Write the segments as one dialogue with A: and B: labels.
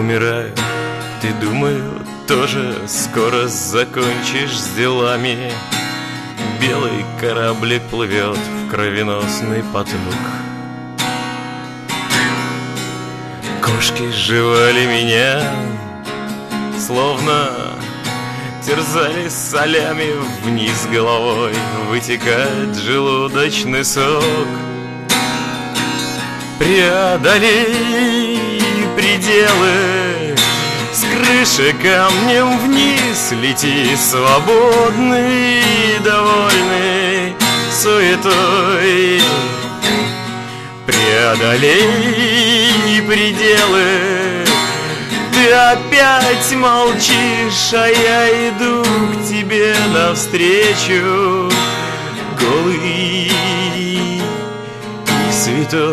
A: умираю, ты, думаю, тоже скоро закончишь с делами. Белый кораблик плывет в кровеносный поток. Кошки жевали меня, словно терзали солями. Вниз головой вытекает желудочный сок. Преодолей пределы, с крыши камнем вниз лети, свободный, довольный суетой. Преодолей пределы, ты опять молчишь, а я иду к тебе навстречу, голый и святой.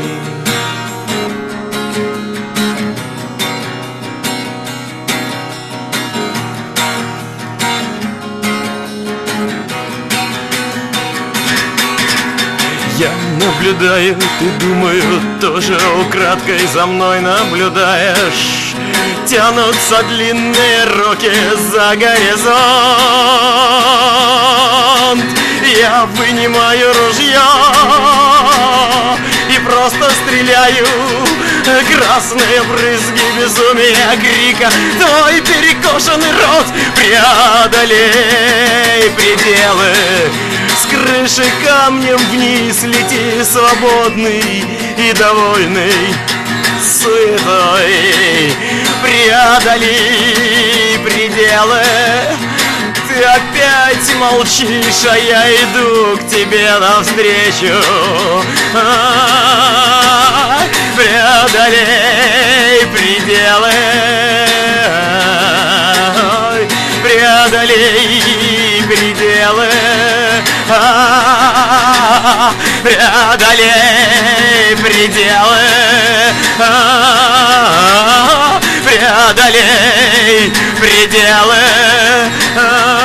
A: Я наблюдаю, ты, думаю, тоже украдкой за мной наблюдаешь. Тянутся длинные руки за горизонт. Я вынимаю ружье и просто стреляю. Красные брызги безумия, крика, твой перекошенный рот. Преодолей пределы, с крыши камнем вниз лети, свободный и довольный суетой. Преодолей пределы, ты опять молчишь, а я иду к тебе навстречу. Преодолей пределы, преодолей пределы, преодолей пределы, преодолей пределы.